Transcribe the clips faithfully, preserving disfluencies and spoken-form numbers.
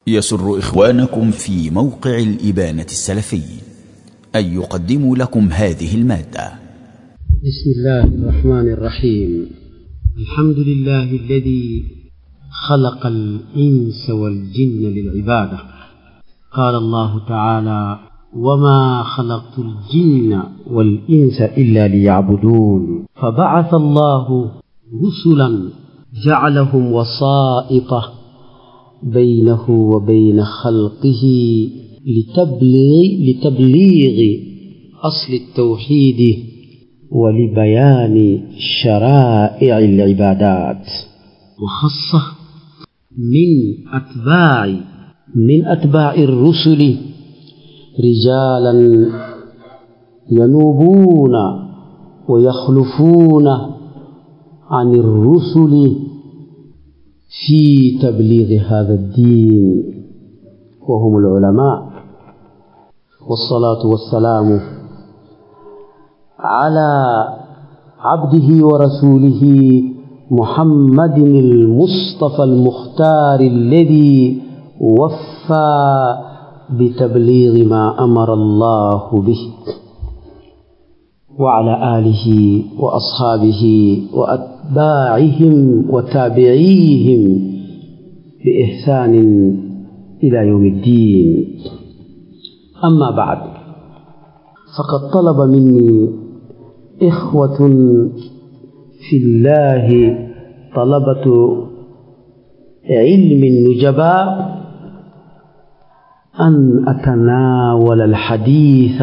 يسر إخوانكم في موقع الإبانة السلفي أن يقدموا لكم هذه المادة. بسم الله الرحمن الرحيم. الحمد لله الذي خلق الإنس والجن للعبادة. قال الله تعالى: وما خلقت الجن والإنس إلا ليعبدون. فبعث الله رسلا جعلهم وسائط بينه وبين خلقه لتبليغ, لتبليغ أصل التوحيد ولبيان شرائع العبادات. وخصه من أتباع من أتباع الرسل رجالا ينوبون ويخلفون عن الرسل في تبليغ هذا الدين، وهم العلماء. والصلاة والسلام على عبده ورسوله محمد المصطفى المختار الذي وفى بتبليغ ما أمر الله به، وعلى آله وأصحابه وأتباعهم وتابعيهم بإحسان إلى يوم الدين. أما بعد، فقد طلب مني إخوة في الله طلبة علم النجباء أن أتناول الحديث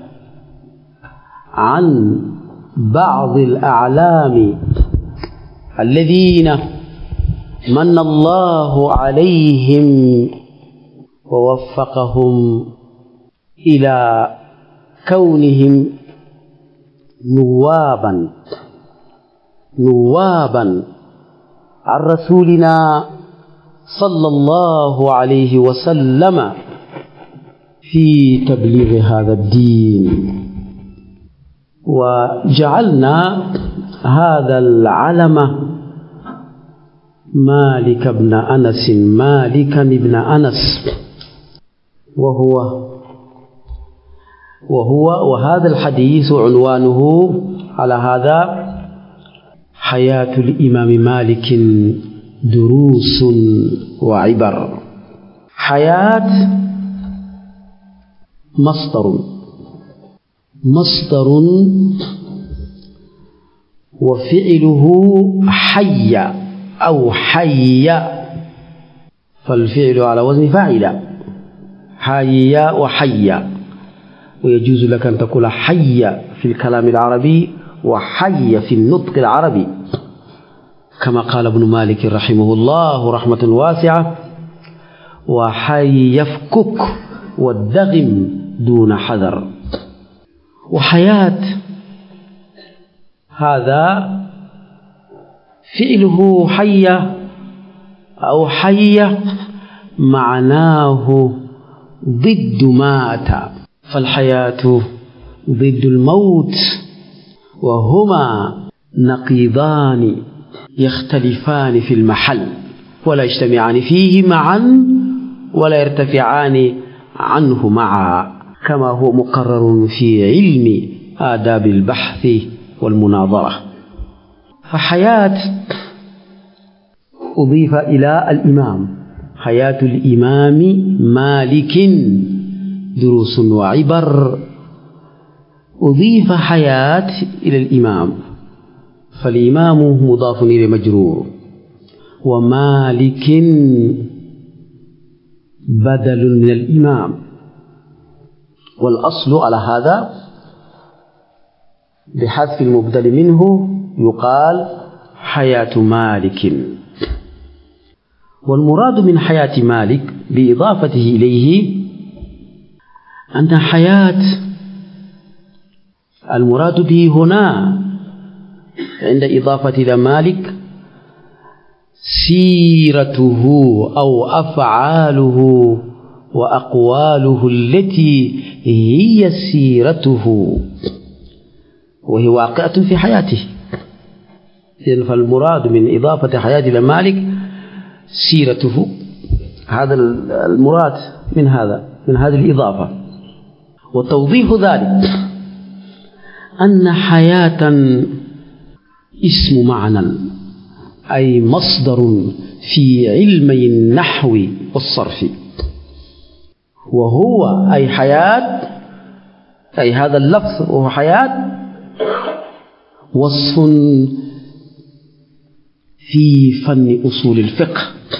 عن بعض الأعلام الذين من الله عليهم ووفقهم إلى كونهم نوابا نوابا عن رسولنا صلى الله عليه وسلم في تبليغ هذا الدين. وجعلنا هذا العلم مالك بن أنس مالكا بن أنس، وهو وهو وهذا الحديث عنوانه على هذا: حياة الإمام مالك دروس وعبر. حياة مصدر مصدر وفعله حي أو حي، فالفعل على وزن فاعل، حي وحي. ويجوز لك أن تقول حي في الكلام العربي وحي في النطق العربي، كما قال ابن مالك رحمه الله رحمة واسعة: وحي يفكك والدغم دون حذر. وحياة هذا فعله حي أو حي معناه ضد مات، فالحياة ضد الموت، وهما نقيضان يختلفان في المحل ولا يجتمعان فيه معا ولا يرتفعان عنه معا، كما هو مقرر في علم آداب البحث والمناظرة. فحياة أضيف إلى الإمام، حياة الإمام مالك دروس وعبر، أضيف حياة إلى الإمام، فالإمام مضاف إلى مجرور، ومالك بدل من الإمام. والأصل على هذا بحذف المبدل منه يقال حياة مالك. والمراد من حياة مالك بإضافته إليه أن حياة المراد به هنا عند إضافة إلى مالك سيرته أو أفعاله وأقواله التي هي سيرته وهي واقعة في حياته. فالمراد من إضافة حياة إلى مالك سيرته هذا المراد من هذا من هذه الإضافة. وتوضيح ذلك أن حياة اسم معنى، أي مصدر في علمي النحو والصرف، وهو أي حياة، أي هذا اللفظ وهو حياة، وصف في فن أصول الفقه.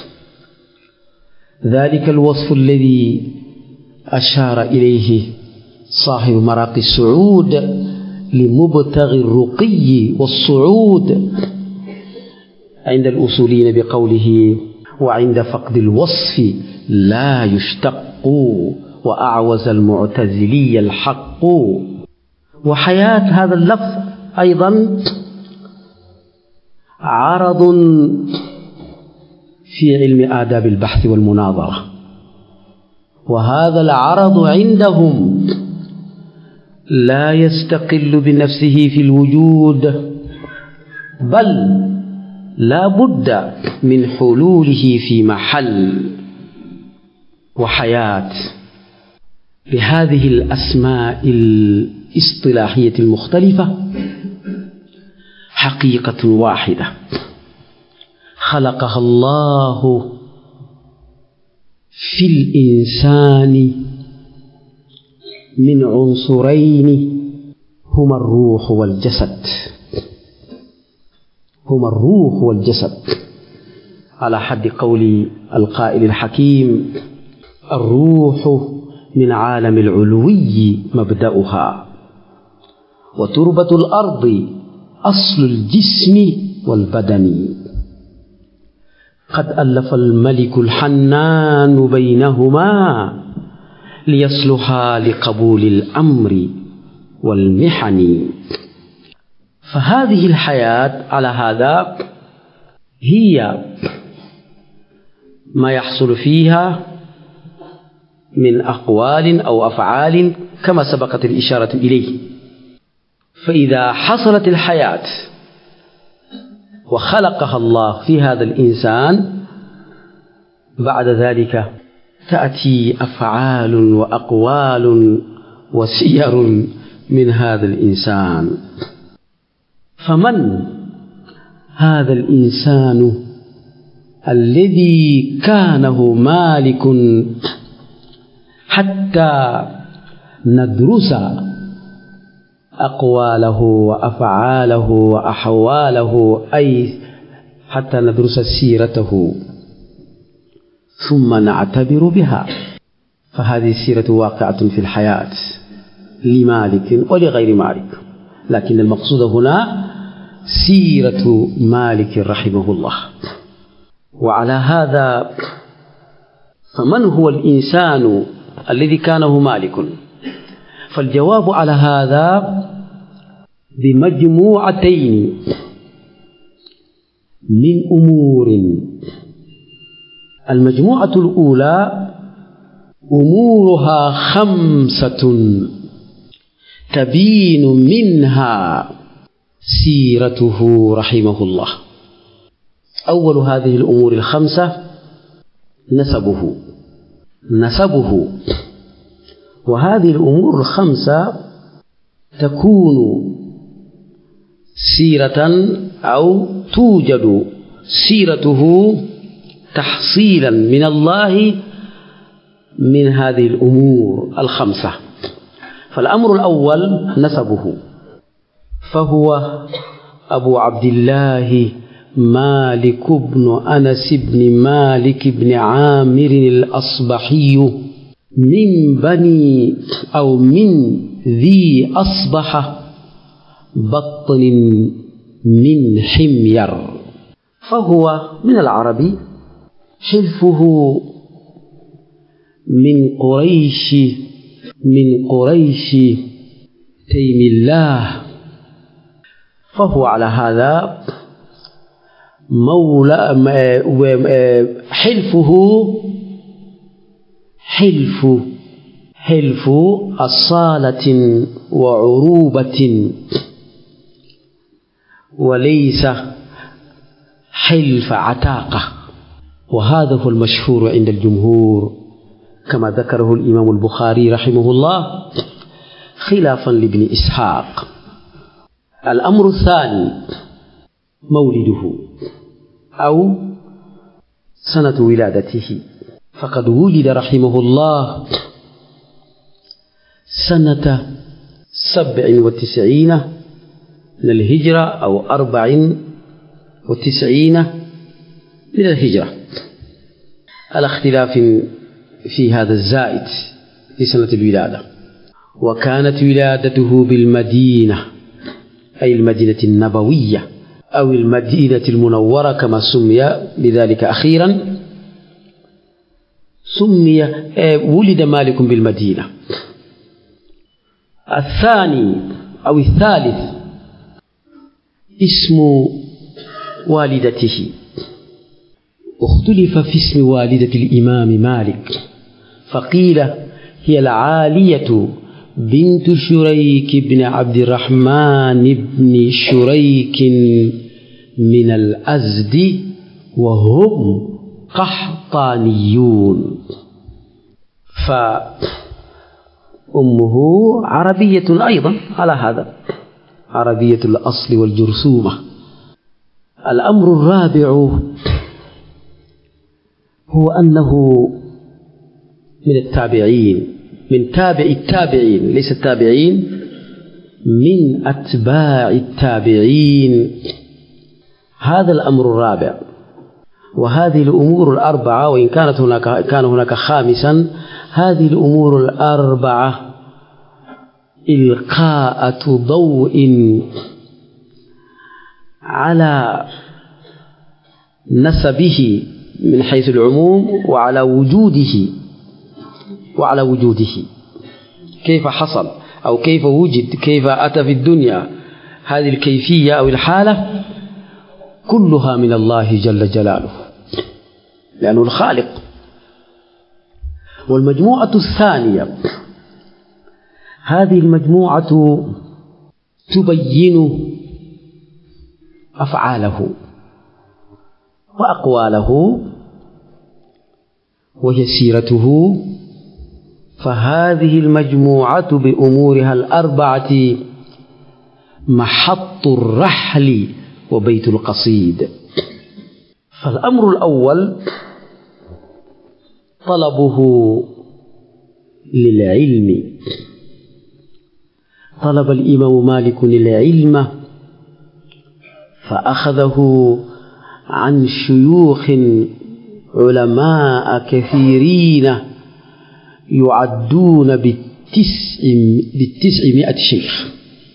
ذلك الوصف الذي أشار إليه صاحب مراقي السعود لمبتغي الرقي والصعود عند الأصوليين بقوله: وعند فقد الوصف لا يشتق، وأعوز المعتزلي الحق. وحياة هذا اللفظ أيضا عرض في علم آداب البحث والمناظرة، وهذا العرض عندهم لا يستقل بنفسه في الوجود، بل لا بد من حلوله في محل. وحياة بهذه الأسماء الاصطلاحية المختلفة حقيقة واحدة خلقها الله في الإنسان من عنصرين هما الروح والجسد، هما الروح والجسد، على حد قول القائل الحكيم: الروح من عالم العلوي مبدأها، وتربة الأرض أصل الجسم والبدن. قد ألف الملك الحنان بينهما ليصلحا لقبول الأمر والمحن. فهذه الحياة على هذا هي ما يحصل فيها من أقوال أو أفعال كما سبقت الإشارة إليه. فإذا حصلت الحياة وخلقها الله في هذا الإنسان، بعد ذلك تأتي أفعال وأقوال وسير من هذا الإنسان. فمن هذا الإنسان الذي كانه مالك حتى ندرس أقواله وأفعاله وأحواله، أي حتى ندرس سيرته ثم نعتبر بها؟ فهذه السيرة واقعة في الحياة لمالك ولغير مالك، لكن المقصود هنا سيرة مالك رحمه الله. وعلى هذا فمن هو الإنسان الذي كانه مالك؟ فالجواب على هذا بمجموعتين من أمور. المجموعة الأولى أمورها خمسة تبين منها سيرته رحمه الله. أول هذه الأمور الخمسة نسبه نسبه وهذه الأمور الخمسة تكون سيرة أو توجد سيرته تحصيلا من الله من هذه الأمور الخمسة. فالأمر الأول نسبه، فهو أبو عبد الله مالك بن أنس بن مالك بن عامر الأصبحي من بني أو من ذي أصبح بطن من حمير. فهو من العرب، حلفه من قريش من قريش تيم الله. فهو على هذا مولى حلفه حلف حلف أصالة وعروبة، وليس حلف عتاقة. وهذا هو المشهور عند الجمهور كما ذكره الإمام البخاري رحمه الله خلافا لابن إسحاق. الأمر الثاني مولده أو سنة ولادته، فقد ولد رحمه الله سنة سبع وتسعين من الهجرة أو أربع وتسعين من الهجرة، على اختلاف في هذا الزائد في سنة الولادة. وكانت ولادته بالمدينة أي المدينة النبوية أو المدينة المنورة كما سمي بذلك أخيرا، سمي ولد مالك بالمدينة. الثاني أو الثالث اسم والدته، اختلف في اسم والدة الإمام مالك، فقيل هي العالية بنت شريك بن عبد الرحمن بن شريك من الأزد وهم قحطانيون، فأمه عربية أيضا على هذا، عربية الأصل والجرثومة. الأمر الرابع هو أنه من التابعين، من تابع التابعين، ليس التابعين، من أتباع التابعين. هذا الأمر الرابع. وهذه الأمور الأربعة، وإن كانت هناك كان هناك خامسا، هذه الأمور الأربعة إلقاء ضوء على نسبه من حيث العموم وعلى وجوده وعلى وجوده كيف حصل أو كيف وجد، كيف أتى في الدنيا. هذه الكيفية أو الحالة كلها من الله جل جلاله لأنه الخالق. والمجموعة الثانية، هذه المجموعة تبين أفعاله وأقواله وهي سيرته، فهذه المجموعة بأمورها الأربعة محط الرحل وبيت القصيد. فالأمر الأول طلبه للعلم، طلب الإمام مالك العلم فأخذه عن شيوخ علماء كثيرين يعدون بالتسع بالتسعمائة شيخ،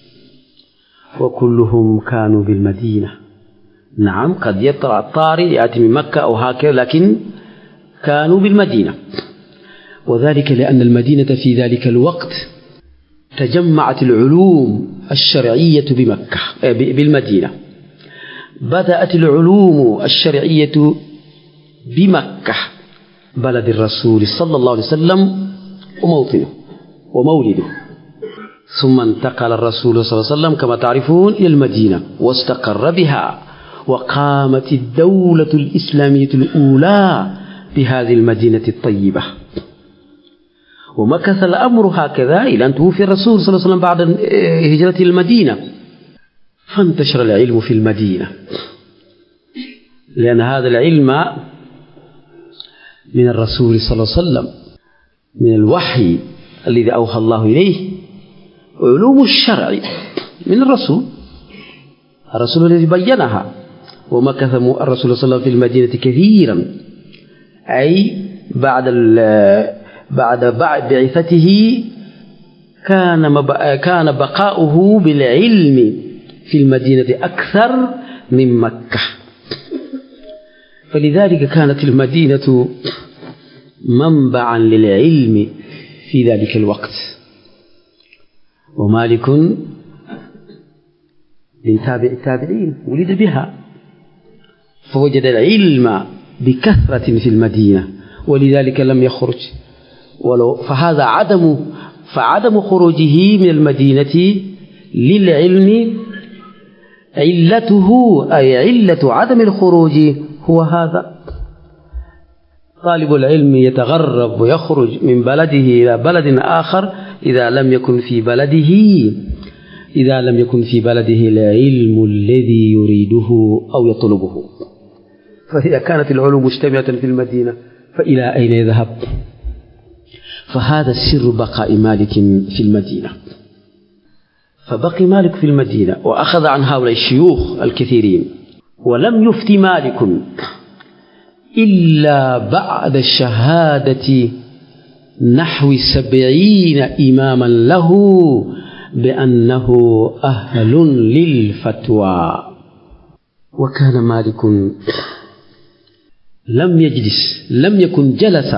وكلهم كانوا بالمدينة. نعم قد يطلع الطارئ يأتي من مكة أو هكذا، لكن كانوا بالمدينة، وذلك لأن المدينة في ذلك الوقت تجمعت العلوم الشرعية بمكة بالمدينة. بدأت العلوم الشرعية بمكة بلد الرسول صلى الله عليه وسلم وموطنه ومولده، ثم انتقل الرسول صلى الله عليه وسلم كما تعرفون إلى المدينة واستقر بها، وقامت الدولة الإسلامية الأولى بهذه المدينة الطيبة. ومكث الأمر هكذا إلى أن توفي الرسول صلى الله عليه وسلم بعد هجرة المدينة، فانتشر العلم في المدينة، لأن هذا العلم من الرسول صلى الله عليه وسلم، من الوحي الذي أوحى الله إليه. علوم الشرع من الرسول، الرسول الذي بينها. ومكث الرسول صلى الله عليه وسلم في المدينة كثيرا، أي بعد بعد بعثته كان كان بقاؤه بالعلم في المدينة أكثر من مكة، فلذلك كانت المدينة منبعا للعلم في ذلك الوقت. ومالك من تابع التابعين ولد بها، فوجد العلم بكثرة في المدينة، ولذلك لم يخرج. ولو فهذا عدم فعدم خروجه من المدينة للعلم علته، أي علة عدم الخروج هو هذا، طالب العلم يتغرب ويخرج من بلده إلى بلد آخر إذا لم يكن في بلده إذا لم يكن في بلده العلم الذي يريده أو يطلبه. فإذا كانت العلوم مجتمعة في المدينة فإلى أين يذهب؟ فهذا سر بقاء مالك في المدينة. فبقي مالك في المدينة وأخذ عن هؤلاء الشيوخ الكثيرين، ولم يفت مالك إلا بعد شهادة نحو سبعين إماما له بأنه أهل للفتوى. وكان مالك لم يجلس لم يكن جلس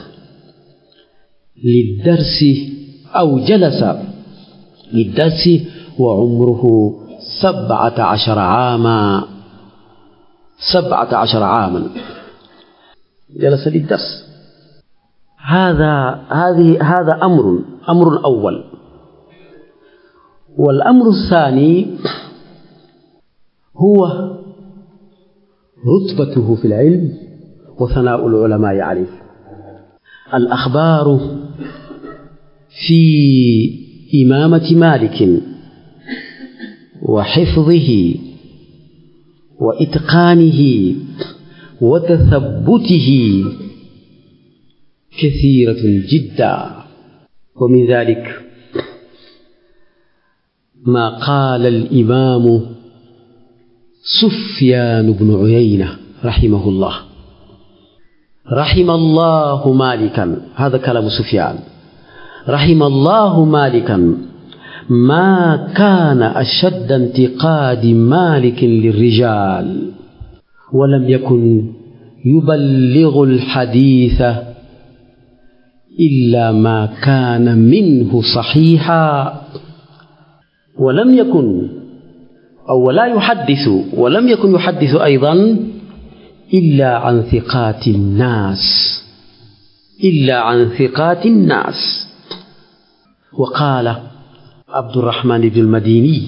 للدرس أو جلس للدرس وعمره سبعة عشر عاما سبعة عشر عاما جلس للدرس. هذا هذه هذا أمر أمر أول. والأمر الثاني هو رتبته في العلم وثناء العلماء عليه. الأخبار في إمامة مالك وحفظه وإتقانه وتثبته كثيرة جدا. ومن ذلك ما قال الإمام سفيان بن عيينة رحمه الله: رحم الله مالكا، هذا كلام سفيان، رحم الله مالكا ما كان أشد انتقاد مالك للرجال ولم يكن يبلغ الحديث إلا ما كان منه صحيحا، ولم يكن أو لا يحدث ولم يكن يحدث أيضا إلا عن ثقات الناس إلا عن ثقات الناس. وقال عبد الرحمن بن المديني: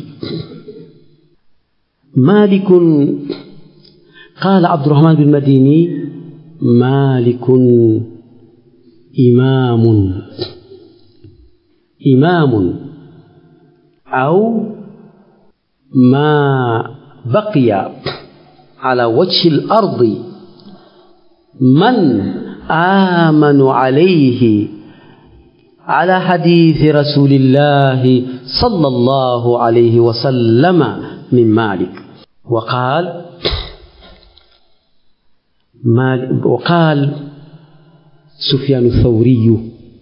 مالك قال عبد الرحمن بن المديني: مالك إمام إمام أو ما بقي على وجه الأرض من آمن عليه على حديث رسول الله صلى الله عليه وسلم من مالك. وقال وقال سفيان الثوري: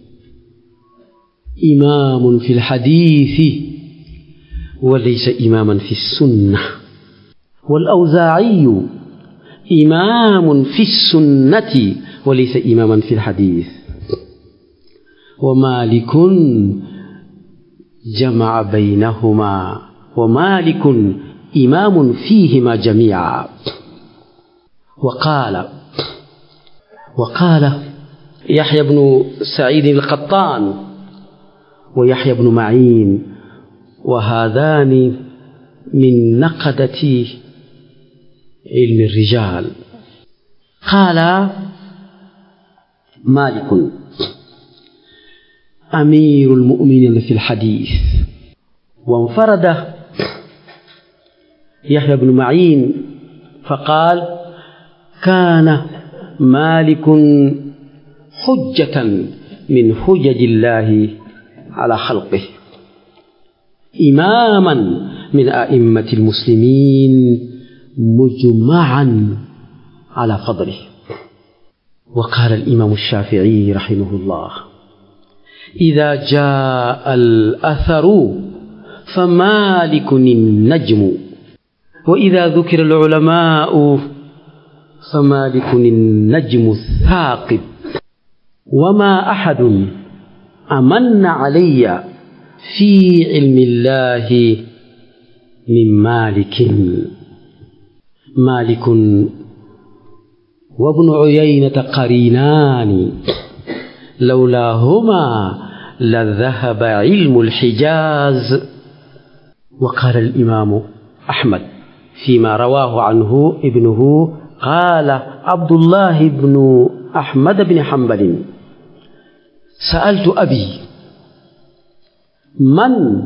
إمام في الحديث وليس إماما في السنة. والأوزاعي: إمام في السنة وليس إماما في الحديث. ومالك جمع بينهما، ومالك إمام فيهما جميعا. وقال وقال يحيى بن سعيد القطان ويحيى بن معين، وهذان من نقدة علم الرجال، قال مالك أمير المؤمنين في الحديث. وانفرد يحيى بن معين فقال: كان مالك حجة من حجج الله على خلقه، إماما من أئمة المسلمين مجمعا على فضله. وقال الإمام الشافعي رحمه الله: إذا جاء الأثر فمالك النجم، وإذا ذكر العلماء فمالك النجم الثاقب، وما أحد أمن علي في علم الله من مالك. مالك وابن عيينة قرينان، لولاهما لذهب علم الحجاز. وقال الإمام أحمد فيما رواه عنه ابنه: قال عبد الله بن أحمد بن حنبل سألت أبي من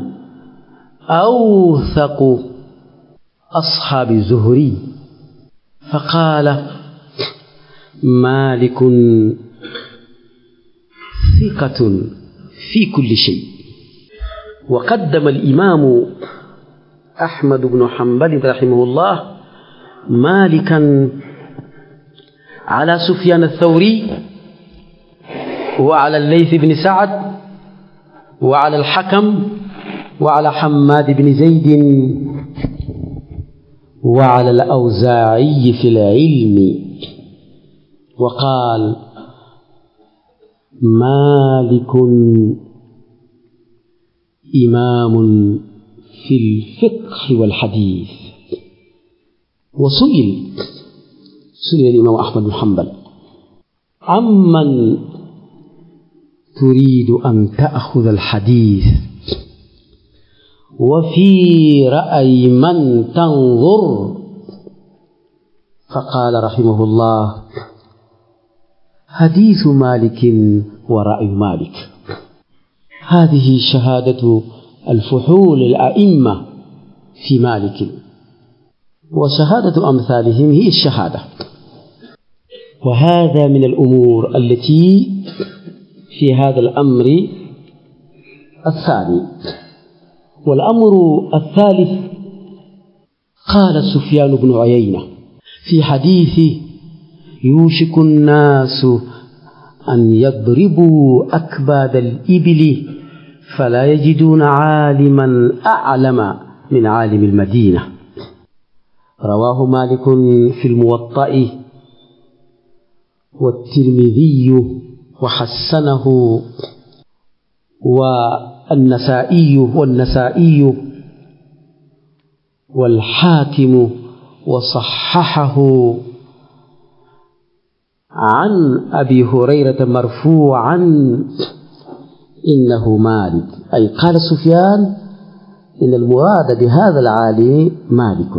أوثق أصحاب الزهري؟ فقال مالك ثقة في كل شيء. وقدم الإمام أحمد بن حنبل رحمه الله مالكا على سفيان الثوري وعلى الليث بن سعد وعلى الحكم وعلى حماد بن زيد وعلى الأوزاعي في العلم. وقال مالك إمام في الفقه والحديث. وسئل سئل الإمام أحمد بن حنبل عمن تريد أن تأخذ الحديث وفي رأي من تنظر؟ فقال رحمه الله حديث مالك ورأي مالك. هذه شهادة الفحول الأئمة في مالك، وشهادة أمثالهم هي الشهادة. وهذا من الأمور التي في هذا الأمر الثاني. والأمر الثالث قال سفيان بن عيينة في حديث يوشك الناس أن يضربوا أكباد الإبل فلا يجدون عالما أعلم من عالم المدينة. رواه مالك في الموطأ والترمذي وحسنه والنسائي والنسائي والحاكم وصححه عن أبي هريرة مرفوعا إنه مالك، أي قال سفيان إن المراد بهذا العالم مالك.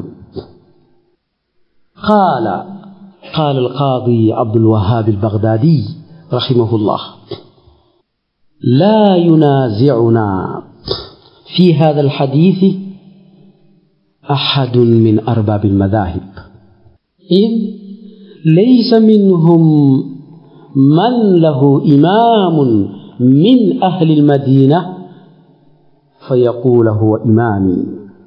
قال قال القاضي عبد الوهاب البغدادي رحمه الله لا ينازعنا في هذا الحديث أحد من أرباب المذاهب، إذ ليس منهم من له إمام من أهل المدينة فيقول هو إمامي،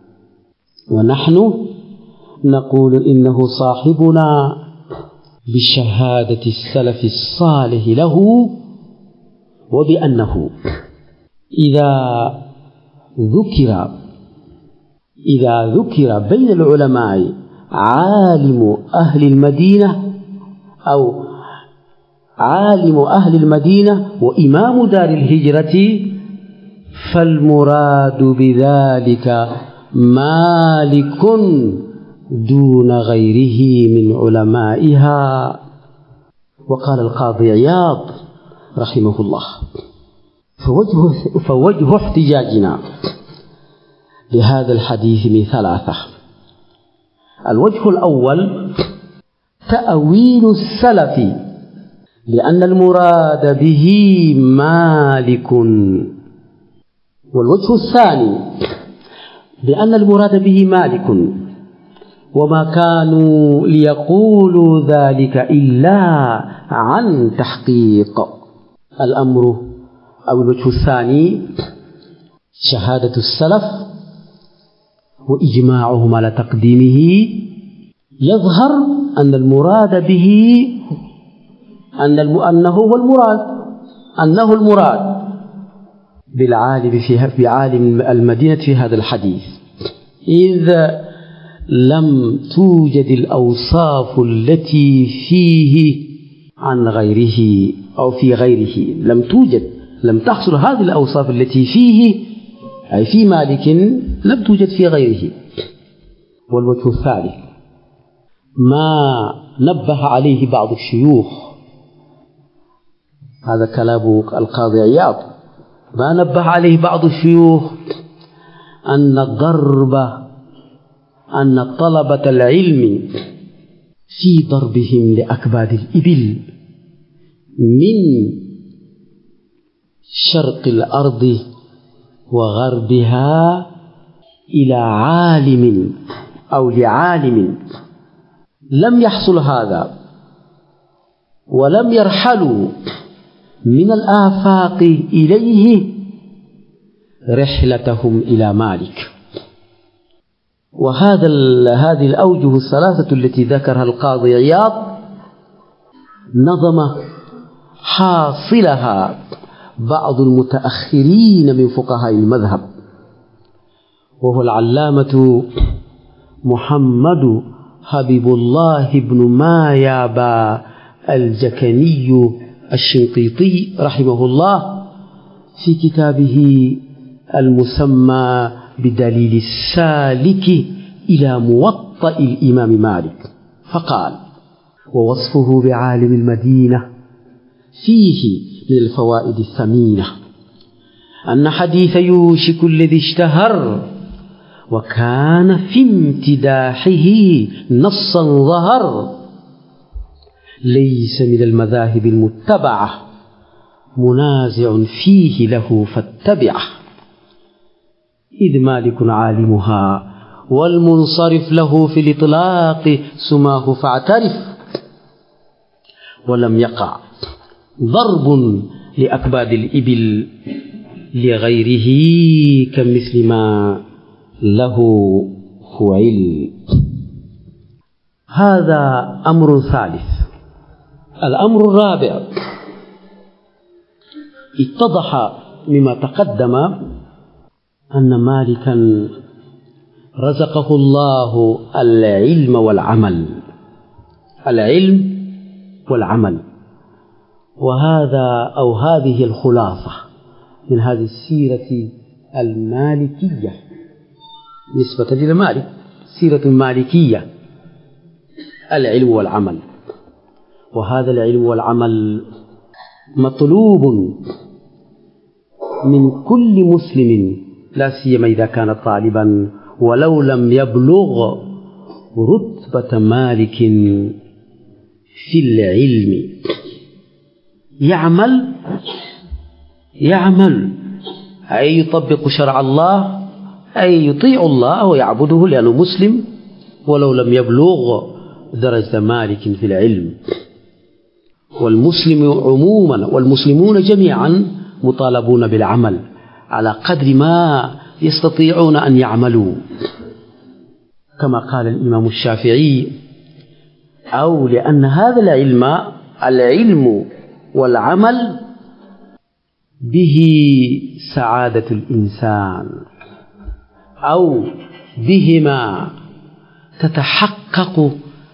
ونحن نقول إنه صاحبنا بشهادة السلف الصالح له، وبأنه إذا ذكر إذا ذكر بين العلماء عالم أهل المدينة أو عالم أهل المدينة وإمام دار الهجرة فالمراد بذلك مالك دون غيره من علمائها. وقال القاضي عياض رحمه الله فوجه, فوجه احتجاجنا بهذا الحديث من ثلاثة. الوجه الأول تأويل السلف لأن المراد به مالك، والوجه الثاني بأن المراد به مالك وما كانوا ليقولوا ذلك إلا عن تحقيق الأمر. أو الوجه الثاني شهادة السلف وإجماعهم على تقديمه، يظهر أن المراد به أن أنه هو المراد أنه المراد بالعالم في بعالم المدينة في هذا الحديث، إذ لم توجد الأوصاف التي فيه عن غيره أو في غيره، لم توجد لم تحصل هذه الأوصاف التي فيه أي في مالك لم توجد في غيره. والوجه الثالث ما نبه عليه بعض الشيوخ، هذا كلام القاضي عياض، ما نبه عليه بعض الشيوخ أن الضرب أن طلبة العلم في ضربهم لأكباد الإبل من شرق الأرض وغربها إلى عالم أو لعالم لم يحصل هذا ولم يرحلوا من الآفاق إليه رحلتهم إلى مالك. وهذا هذه الأوجه الثلاثة التي ذكرها القاضي عياض نظم حاصلها بعض المتأخرين من فقهاء المذهب، وهو العلامة محمد حبيب الله بن مايابا الجكني الشنقيطي رحمه الله في كتابه المسمى بدليل السالك إلى موطأ الإمام مالك، فقال: ووصفه بعالم المدينة فيه من الفوائد الثمينة أن حديث يوشك الذي اشتهر وكان في امتداحه نصا ظهر ليس من المذاهب المتبعة منازع فيه له فاتبعه، إذ مالك عالمها والمنصرف له في الإطلاق سماه فاعترف، ولم يقع ضرب لأكباد الإبل لغيره كمثل ما له فعل. هذا أمر ثالث. الأمر الرابع اتضح مما تقدم أن مالكا رزقه الله العلم والعمل، العلم والعمل، وهذا أو هذه الخلاصة من هذه السيرة المالكية نسبة للمالك، سيرة مالكية، العلم والعمل. وهذا العلم والعمل مطلوب من كل مسلم، لا سيما إذا كان طالبا ولو لم يبلغ رتبة مالك في العلم. يعمل يعمل أي يطبق شرع الله، أي يطيع الله ويعبده لأنه مسلم ولو لم يبلغ درجة مالك في العلم. والمسلم عموما والمسلمون جميعا مطالبون بالعمل على قدر ما يستطيعون أن يعملوا، كما قال الإمام الشافعي: أو لأن هذا العلم العلم والعمل به سعادة الإنسان، أو بهما تتحقق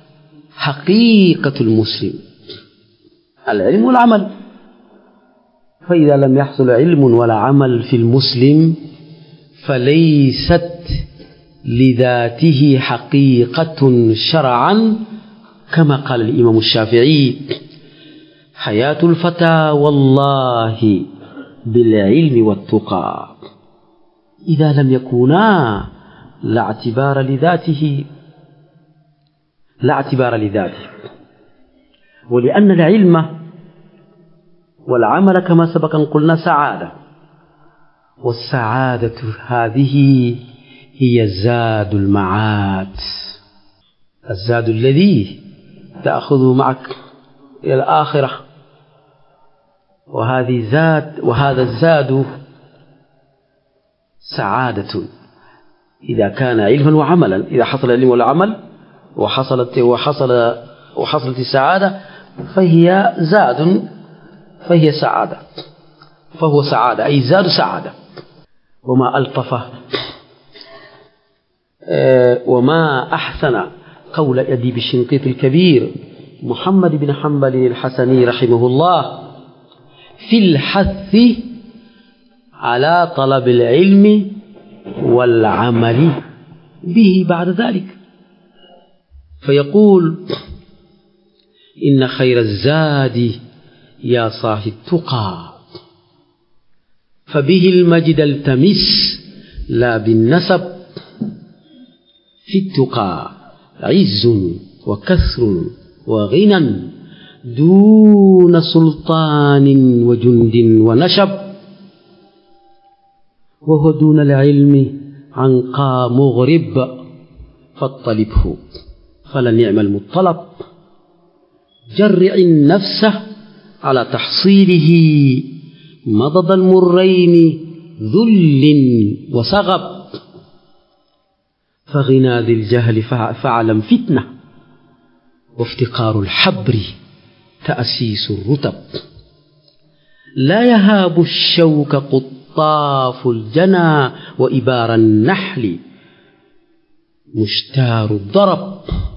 حقيقة المسلم، العلم والعمل. فإذا لم يحصل علم ولا عمل في المسلم فليست لذاته حقيقة شرعا، كما قال الإمام الشافعي: حياة الفتى والله بالعلم والتقى. إذا لم يكونا لا اعتبار لذاته لا اعتبار لذاته ولأن العلم والعمل كما سبق أن قلنا سعادة، والسعادة هذه هي زاد المعاد، الزاد الذي تأخذه معك إلى الآخرة. وهذه زاد وهذا الزاد سعادة إذا كان علما وعملا. إذا حصل العلم والعمل وحصلت وحصل وحصلت السعادة فهي زاد، فهي سعادة، فهو سعادة أي زاد سعادة. وما ألطف وما أحسن قول أديب الشنقيط الكبير محمد بن حنبل الحسني رحمه الله في الحث على طلب العلم والعمل به بعد ذلك، فيقول: إن خير الزاد يا صاحي التقى، فبه المجد التمس لا بالنسب، في التقى عز وكثر وغنى دون سلطان وجند ونشب، وهو دون العلم عنقا مغرب، فاطلبه فلنعم المطلب. جرع النفس على تحصيله مضض المرين ذل وسغب، فغنى ذي الجهل فعلم فتنة، وافتقار الحبر تأسيس الرتب. لا يهاب الشوك قطاف الجنى، وإبار النحل مشتار الضرب.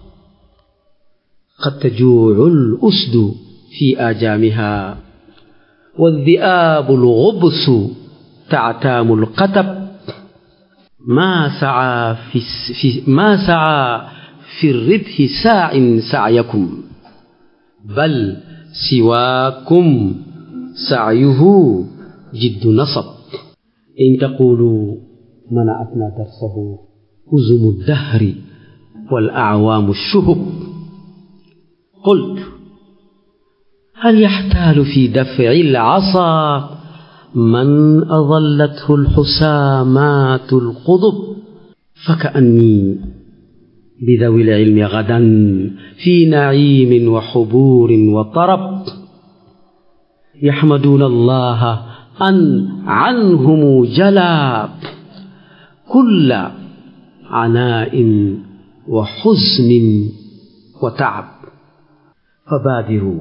قد تجوع الأسد في آجامها، والذئاب الغبس تعتام القتب. ما سعى في, في ما سعى في الربح ساع سعيكم، بل سواكم سعيه جد نصب. إن تقولوا منعتنا درسه هزم الدهر والأعوام الشهب، قلت هل يحتال في دفع العصا من أظلته الحسامات القضب؟ فكأني بذوي العلم غدا في نعيم وحبور وطرب، يحمدون الله أن عنهم جلى كل عناء وحزن وتعب. فبادروا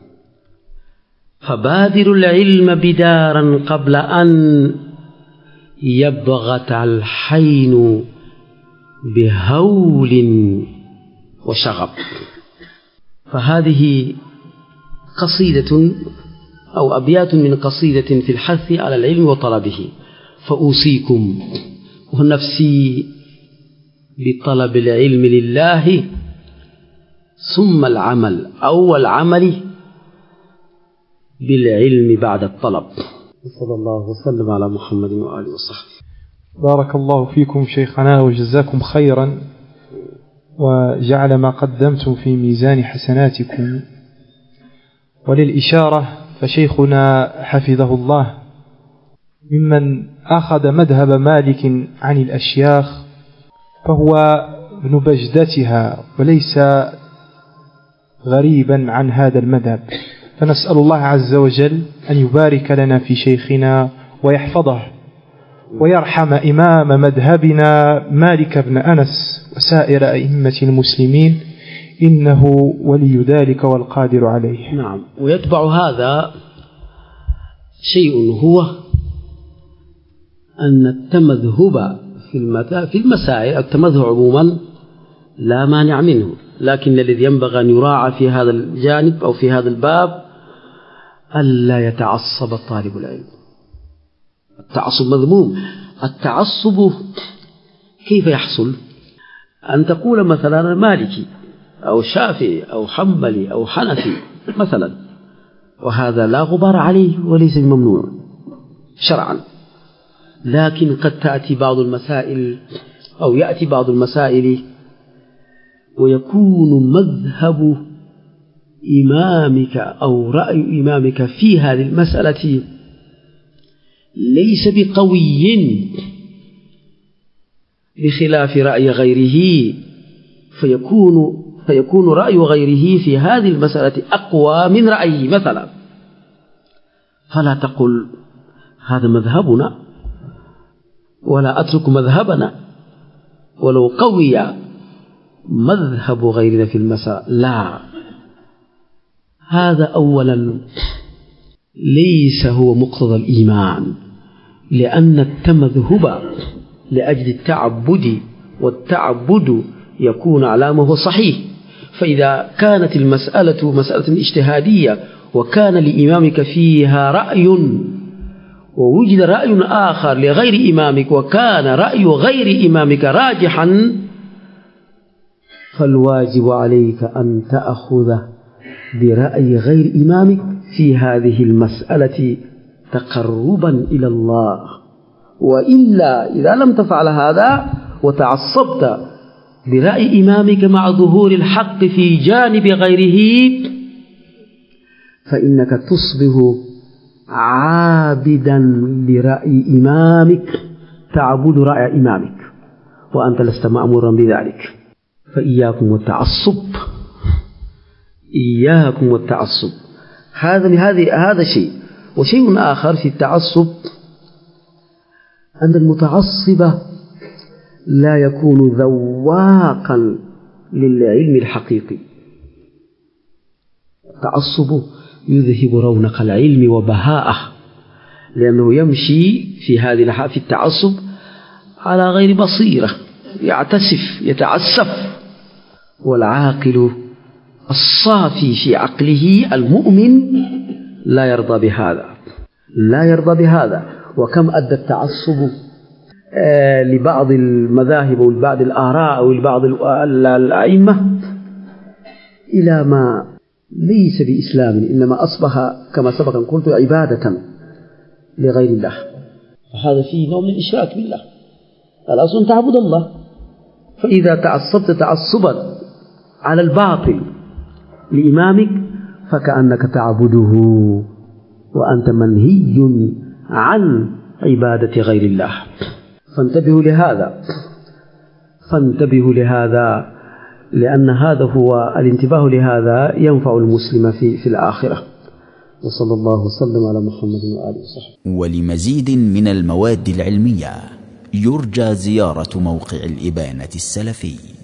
فبادروا العلم بدارا قبل أن يبغت الحين بهول وشغب. فهذه قصيدة أو أبيات من قصيدة في الحث على العلم وطلبه. فأوصيكم ونفسي بطلب العلم لله، ثم العمل أو العمل بالعلم بعد الطلب. صلى الله وسلم على محمد وآله وصحبه. بارك الله فيكم شيخنا وجزاكم خيرا، وجعل ما قدمتم في ميزان حسناتكم. وللإشارة فشيخنا حفظه الله ممن أخذ مذهب مالك عن الأشياخ، فهو ابن بجدتها وليس غريبا عن هذا المذهب. فنسأل الله عز وجل أن يبارك لنا في شيخنا ويحفظه، ويرحم إمام مذهبنا مالك بن أنس وسائر أئمة المسلمين، إنه ولي ذلك والقادر عليه. نعم. ويتبع هذا شيء، هو أن التمذهب في المسائل، التمذهب عموما لا مانع منه، لكن الذي ينبغي أن يراعى في هذا الجانب أو في هذا الباب ألا يتعصب طالب العلم. التعصب مذموم. التعصب كيف يحصل؟ أن تقول مثلا مالكي أو شافعي أو حنبلي أو حنفي مثلا، وهذا لا غبار عليه وليس ممنوع شرعا، لكن قد تأتي بعض المسائل أو يأتي بعض المسائل ويكون مذهب إمامك أو رأي إمامك في هذه المسألة ليس بقوي بخلاف رأي غيره، فيكون فيكون رأي غيره في هذه المسألة أقوى من رأيه مثلا. فلا تقل هذا مذهبنا ولا أترك مذهبنا ولو قوي مذهب غيرنا في المسألة، لا. هذا أولا ليس هو مقتضى الإيمان، لأن التمذهب لأجل التعبد، والتعبد يكون على ما هو صحيح. فإذا كانت المسألة مسألة اجتهادية وكان لإمامك فيها رأي ووجد رأي آخر لغير إمامك وكان رأي غير إمامك راجحا، فالواجب عليك أن تأخذ برأي غير إمامك في هذه المسألة تقربا إلى الله. وإلا إذا لم تفعل هذا وتعصبت برأي إمامك مع ظهور الحق في جانب غيره، فإنك تصبح عابدا لرأي إمامك، تعبد رأي إمامك وأنت لست مأمورا بذلك. فإياكم والتعصب، إياكم والتعصب. هذا هذا هذا شيء. وشيء آخر في التعصب أن المتعصب لا يكون ذواقا للعلم الحقيقي. التعصب يذهب رونق العلم وبهاءه، لأنه يمشي في هذه في التعصب على غير بصيرة، يعتسف يتعسف. والعاقل الصافي في عقله المؤمن لا يرضى بهذا، لا يرضى بهذا. وكم أدى التعصب آه لبعض المذاهب ولبعض الآراء أو لبعض الأئمة إلى ما ليس بإسلام، إنما أصبح كما سبق أن قلت عبادة لغير الله. فهذا فيه نوع من الإشراك بالله. الأصل أن تعبد الله، فإذا تعصبت تعصبا على الباطل لإمامك فكأنك تعبده وأنت منهي عن عبادة غير الله. فانتبهوا لهذا، فانتبهوا لهذا، لأن هذا هو الانتباه لهذا ينفع المسلم في في الآخرة. وصلى الله وسلم على محمد وآله وصحبه. ولمزيد من المواد العلمية يرجى زيارة موقع الإبانة السلفي.